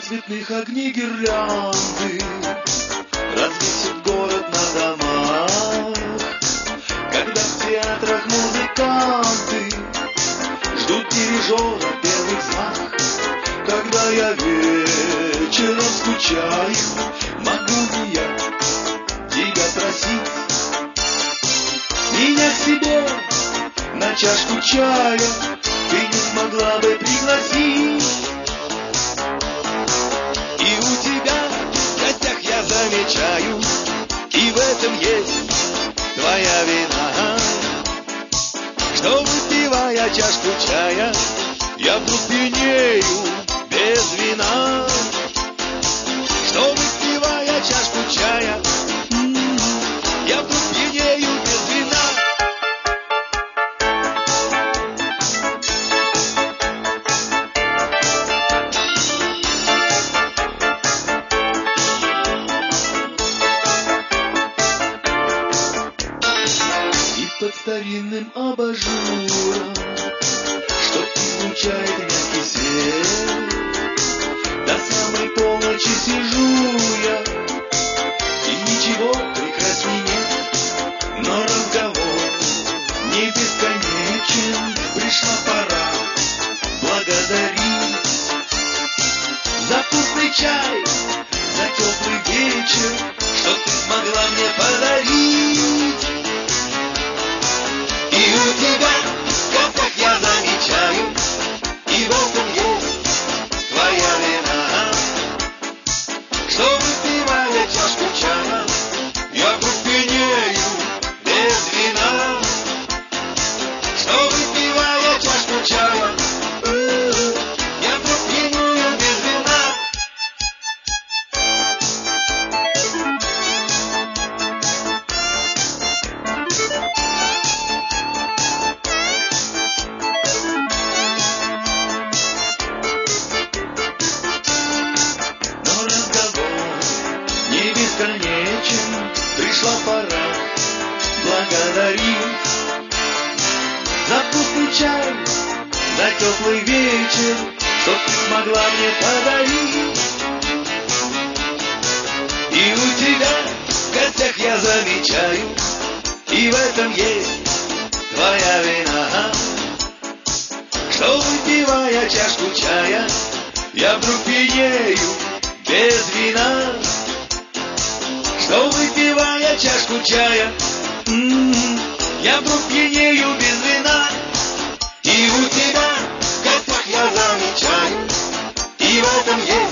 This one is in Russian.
цветных огней гирлянды развесит город на домах, когда в театрах музыканты ждут дирижера первых знак. Когда я вечером скучаю, могу ли я тебя просить меня к себе на чашку чая? Ты не смогла бы пригласить? И у тебя в гостях я замечаю, и в этом есть твоя вина, что, выпивая чашку чая, я вдруг пьянею без вина. Что, выпивая чашку чая, я вдруг пьянею без вина. Под старинным абажуром, что излучает мягкий свет, до самой полночи сижу я, и ничего прекрасней нет. Но разговор не бесконечен, пришла пора благодарить за вкусный чай, за теплый вечер, что ты смогла мне подарить. И у тебя в гостях я замечаю, и в этом есть твоя вина, что, выпивая чашку чая, я вдруг пьянею без вина. Что, выпивая чашку чая, я вдруг пьянею без вина. Бесконечен, пришла пора благодарить за вкусный чай, за теплый вечер, что ты смогла мне подарить. И у тебя в гостях я замечаю, и в этом есть твоя вина, что, выпивая чашку чая, я вдруг пьянею без вина. Что, выпивая чашку чая, я вдруг пьянею без вина. И у тебя в гостях я замечаю, и в этом есть